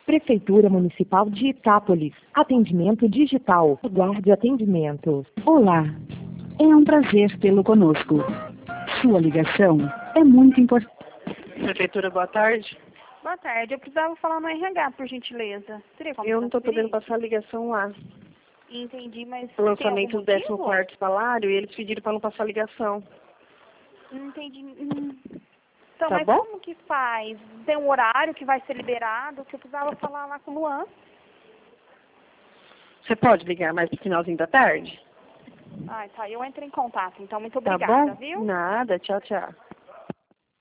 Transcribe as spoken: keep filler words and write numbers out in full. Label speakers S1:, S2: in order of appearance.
S1: Prefeitura Municipal de Itápolis. Atendimento digital. Aguarde atendimento.
S2: Olá. É um prazer tê-lo conosco. Sua ligação é muito importante.
S3: Prefeitura, boa tarde.
S4: Boa tarde. Eu precisava falar no R H, por gentileza. Seria como
S3: Eu não estou
S4: transferir?
S3: podendo passar a ligação lá.
S4: Entendi, mas
S3: O lançamento
S4: tem
S3: do
S4: algum
S3: décimo
S4: motivo?
S3: quarto salário e eles pediram para não passar a ligação.
S4: Não entendi. Hum. Então,
S3: Tá
S4: mas
S3: bom?
S4: como que faz? Tem um horário que vai ser liberado, que eu precisava falar lá com o Luan.
S3: Você pode ligar mais no finalzinho da tarde?
S4: Ah, tá. Eu entro em contato, então. Muito
S3: Tá
S4: obrigada,
S3: bom?
S4: viu?
S3: Nada, tchau, tchau.